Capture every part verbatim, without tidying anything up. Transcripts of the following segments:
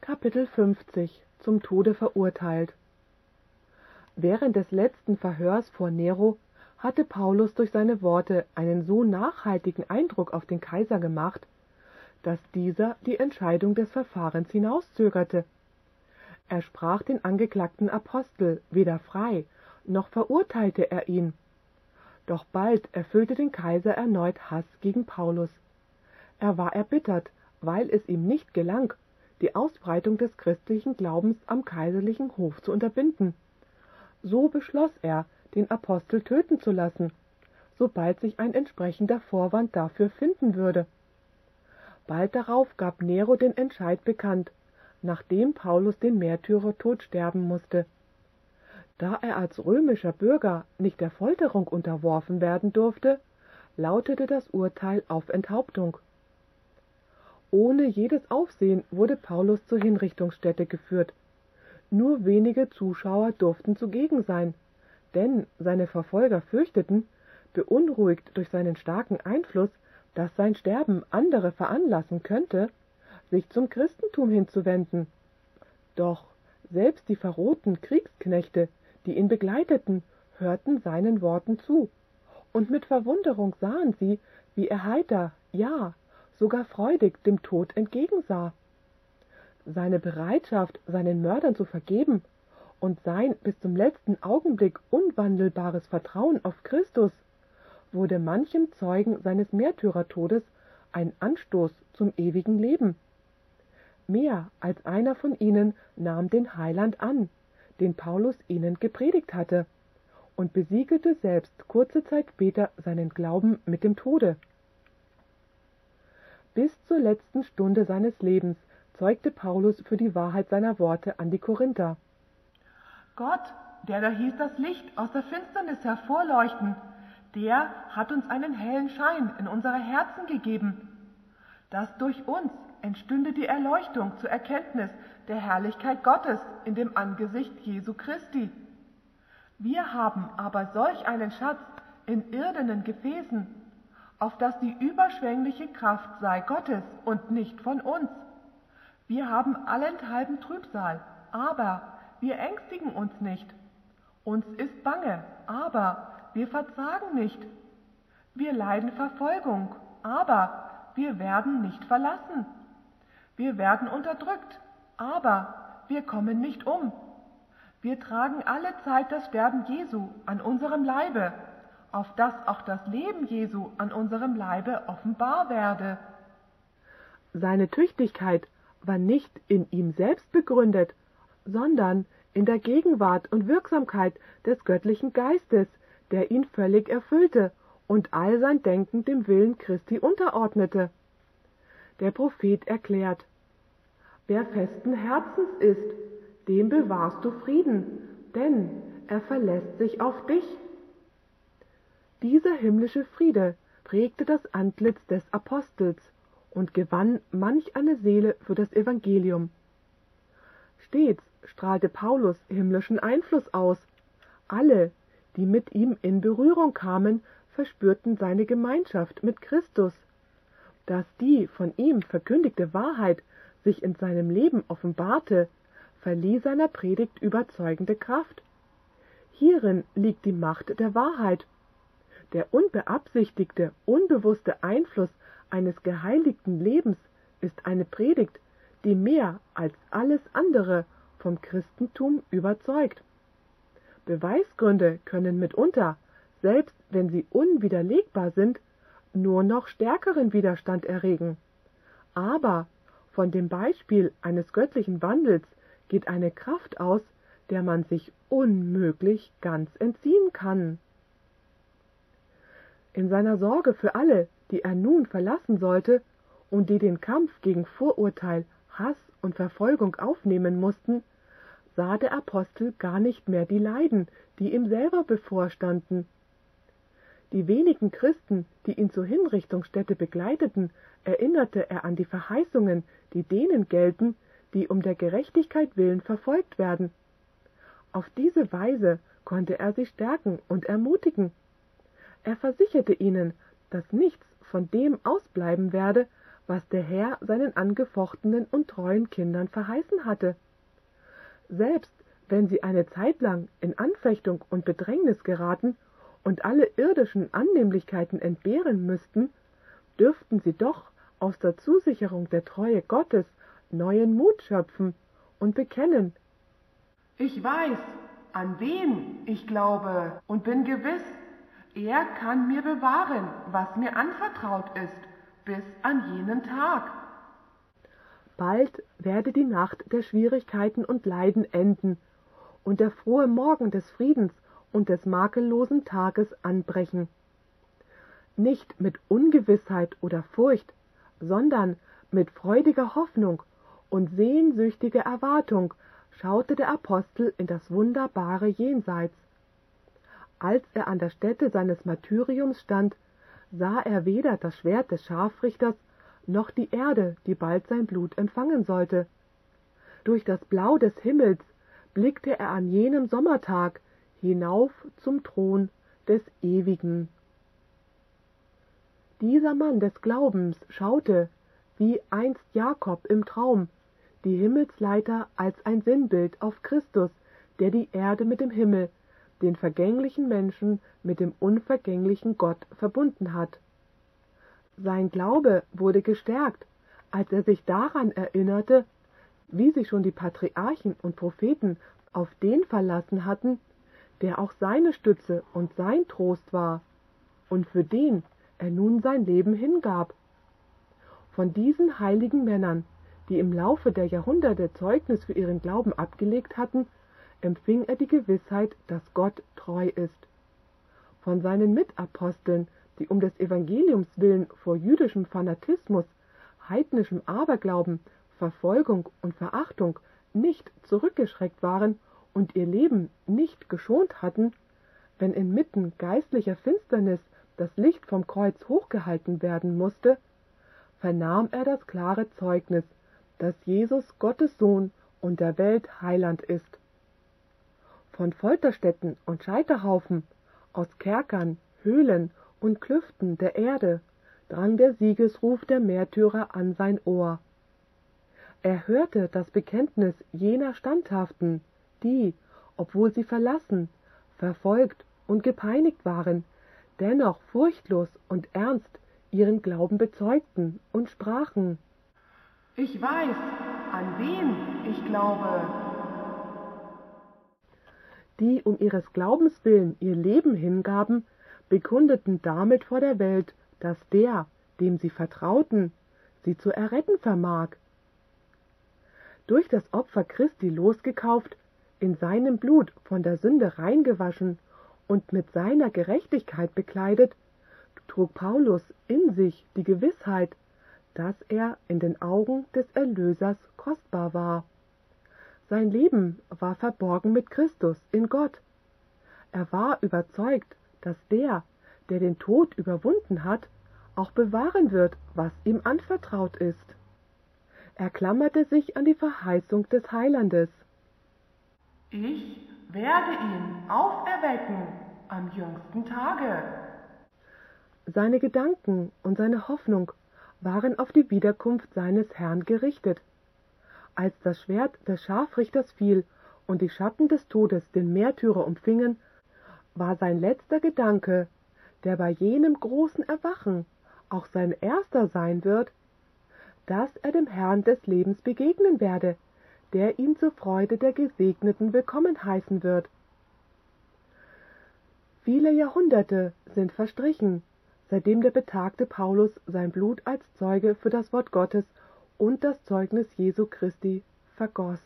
Kapitel fünfzig Zum Tode verurteilt. Während des letzten Verhörs vor Nero hatte Paulus durch seine Worte einen so nachhaltigen Eindruck auf den Kaiser gemacht, dass dieser die Entscheidung des Verfahrens hinauszögerte. Er sprach den angeklagten Apostel weder frei, noch verurteilte er ihn. Doch bald erfüllte den Kaiser erneut Hass gegen Paulus. Er war erbittert, weil es ihm nicht gelang, die Ausbreitung des christlichen Glaubens am kaiserlichen Hof zu unterbinden. So beschloss er, den Apostel töten zu lassen, sobald sich ein entsprechender Vorwand dafür finden würde. Bald darauf gab Nero den Entscheid bekannt, nachdem Paulus den Märtyrertod sterben musste. Da er als römischer Bürger nicht der Folterung unterworfen werden durfte, lautete das Urteil auf Enthauptung. Ohne jedes Aufsehen wurde Paulus zur Hinrichtungsstätte geführt. Nur wenige Zuschauer durften zugegen sein, denn seine Verfolger fürchteten, beunruhigt durch seinen starken Einfluss, dass sein Sterben andere veranlassen könnte, sich zum Christentum hinzuwenden. Doch selbst die verrohten Kriegsknechte, die ihn begleiteten, hörten seinen Worten zu, und mit Verwunderung sahen sie, wie er heiter, ja, sogar freudig dem Tod entgegensah. Seine Bereitschaft, seinen Mördern zu vergeben, und sein bis zum letzten Augenblick unwandelbares Vertrauen auf Christus wurde manchem Zeugen seines Märtyrertodes ein Anstoß zum ewigen Leben. Mehr als einer von ihnen nahm den Heiland an, den Paulus ihnen gepredigt hatte, und besiegelte selbst kurze Zeit später seinen Glauben mit dem Tode. Bis zur letzten Stunde seines Lebens zeugte Paulus für die Wahrheit seiner Worte an die Korinther. Gott, der da hieß das Licht aus der Finsternis hervorleuchten, der hat uns einen hellen Schein in unsere Herzen gegeben, dass durch uns entstünde die Erleuchtung zur Erkenntnis der Herrlichkeit Gottes in dem Angesicht Jesu Christi. Wir haben aber solch einen Schatz in irdenen Gefäßen, auf dass die überschwängliche Kraft sei Gottes und nicht von uns. Wir haben allenthalben Trübsal, aber wir ängstigen uns nicht. Uns ist bange, aber wir verzagen nicht. Wir leiden Verfolgung, aber wir werden nicht verlassen. Wir werden unterdrückt, aber wir kommen nicht um. Wir tragen alle Zeit das Sterben Jesu an unserem Leibe, auf dass auch das Leben Jesu an unserem Leibe offenbar werde. Seine Tüchtigkeit war nicht in ihm selbst begründet, sondern in der Gegenwart und Wirksamkeit des göttlichen Geistes, der ihn völlig erfüllte und all sein Denken dem Willen Christi unterordnete. Der Prophet erklärt: Wer festen Herzens ist, dem bewahrst du Frieden, denn er verlässt sich auf dich. Dieser himmlische Friede prägte das Antlitz des Apostels und gewann manch eine Seele für das Evangelium. Stets strahlte Paulus himmlischen Einfluss aus. Alle, die mit ihm in Berührung kamen, verspürten seine Gemeinschaft mit Christus. Dass die von ihm verkündigte Wahrheit sich in seinem Leben offenbarte, verlieh seiner Predigt überzeugende Kraft. Hierin liegt die Macht der Wahrheit. Der unbeabsichtigte, unbewusste Einfluss eines geheiligten Lebens ist eine Predigt, die mehr als alles andere vom Christentum überzeugt. Beweisgründe können mitunter, selbst wenn sie unwiderlegbar sind, nur noch stärkeren Widerstand erregen. Aber von dem Beispiel eines göttlichen Wandels geht eine Kraft aus, der man sich unmöglich ganz entziehen kann. In seiner Sorge für alle, die er nun verlassen sollte und die den Kampf gegen Vorurteil, Hass und Verfolgung aufnehmen mussten, sah der Apostel gar nicht mehr die Leiden, die ihm selber bevorstanden. Die wenigen Christen, die ihn zur Hinrichtungsstätte begleiteten, erinnerte er an die Verheißungen, die denen gelten, die um der Gerechtigkeit willen verfolgt werden. Auf diese Weise konnte er sie stärken und ermutigen. Er versicherte ihnen, dass nichts von dem ausbleiben werde, was der Herr seinen angefochtenen und treuen Kindern verheißen hatte. Selbst wenn sie eine Zeit lang in Anfechtung und Bedrängnis geraten und alle irdischen Annehmlichkeiten entbehren müssten, dürften sie doch aus der Zusicherung der Treue Gottes neuen Mut schöpfen und bekennen: Ich weiß, an wen ich glaube und bin gewiss, er kann mir bewahren, was mir anvertraut ist, bis an jenen Tag. Bald werde die Nacht der Schwierigkeiten und Leiden enden und der frohe Morgen des Friedens und des makellosen Tages anbrechen. Nicht mit Ungewissheit oder Furcht, sondern mit freudiger Hoffnung und sehnsüchtiger Erwartung schaute der Apostel in das wunderbare Jenseits. Als er an der Stätte seines Martyriums stand, sah er weder das Schwert des Scharfrichters noch die Erde, die bald sein Blut empfangen sollte. Durch das Blau des Himmels blickte er an jenem Sommertag hinauf zum Thron des Ewigen. Dieser Mann des Glaubens schaute, wie einst Jakob im Traum, die Himmelsleiter als ein Sinnbild auf Christus, der die Erde mit dem Himmel, den vergänglichen Menschen mit dem unvergänglichen Gott verbunden hat. Sein Glaube wurde gestärkt, als er sich daran erinnerte, wie sich schon die Patriarchen und Propheten auf den verlassen hatten, der auch seine Stütze und sein Trost war und für den er nun sein Leben hingab. Von diesen heiligen Männern, die im Laufe der Jahrhunderte Zeugnis für ihren Glauben abgelegt hatten, empfing er die Gewissheit, dass Gott treu ist. Von seinen Mitaposteln, die um des Evangeliums willen vor jüdischem Fanatismus, heidnischem Aberglauben, Verfolgung und Verachtung nicht zurückgeschreckt waren und ihr Leben nicht geschont hatten, wenn inmitten geistlicher Finsternis das Licht vom Kreuz hochgehalten werden musste, vernahm er das klare Zeugnis, dass Jesus Gottes Sohn und der Welt Heiland ist. Von Folterstätten und Scheiterhaufen, aus Kerkern, Höhlen und Klüften der Erde drang der Siegesruf der Märtyrer an sein Ohr. Er hörte das Bekenntnis jener Standhaften, die, obwohl sie verlassen, verfolgt und gepeinigt waren, dennoch furchtlos und ernst ihren Glauben bezeugten und sprachen: Ich weiß, an wen ich glaube. Die um ihres Glaubens willen ihr Leben hingaben, bekundeten damit vor der Welt, dass der, dem sie vertrauten, sie zu erretten vermag. Durch das Opfer Christi losgekauft, in seinem Blut von der Sünde reingewaschen und mit seiner Gerechtigkeit bekleidet, trug Paulus in sich die Gewissheit, dass er in den Augen des Erlösers kostbar war. Sein Leben war verborgen mit Christus in Gott. Er war überzeugt, dass der, der den Tod überwunden hat, auch bewahren wird, was ihm anvertraut ist. Er klammerte sich an die Verheißung des Heilandes. Ich werde ihn auferwecken am jüngsten Tage. Seine Gedanken und seine Hoffnung waren auf die Wiederkunft seines Herrn gerichtet. Als das Schwert des Scharfrichters fiel und die Schatten des Todes den Märtyrer umfingen, war sein letzter Gedanke, der bei jenem großen Erwachen auch sein erster sein wird, dass er dem Herrn des Lebens begegnen werde, der ihn zur Freude der Gesegneten willkommen heißen wird. Viele Jahrhunderte sind verstrichen, seitdem der betagte Paulus sein Blut als Zeuge für das Wort Gottes und das Zeugnis Jesu Christi vergoss.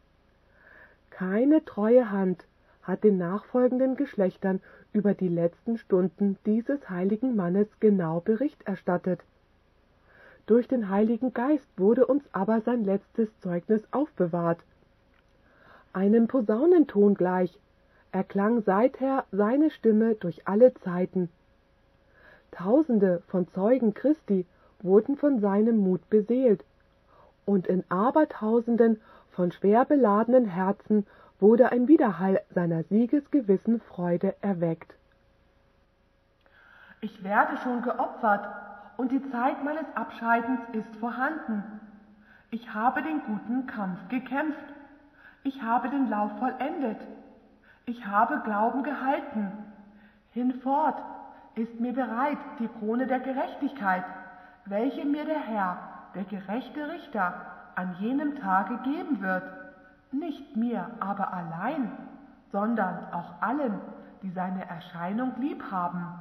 Keine treue Hand hat den nachfolgenden Geschlechtern über die letzten Stunden dieses heiligen Mannes genau Bericht erstattet. Durch den Heiligen Geist wurde uns aber sein letztes Zeugnis aufbewahrt. Einem Posaunenton gleich erklang seither seine Stimme durch alle Zeiten. Tausende von Zeugen Christi wurden von seinem Mut beseelt, und in Abertausenden von schwer beladenen Herzen wurde ein Widerhall seiner siegesgewissen Freude erweckt. Ich werde schon geopfert, und die Zeit meines Abscheidens ist vorhanden. Ich habe den guten Kampf gekämpft. Ich habe den Lauf vollendet. Ich habe Glauben gehalten. Hinfort ist mir bereit die Krone der Gerechtigkeit, welche mir der Herr, der gerechte Richter, an jenem Tage geben wird. Nicht mir aber allein, sondern auch allen, die seine Erscheinung lieb haben.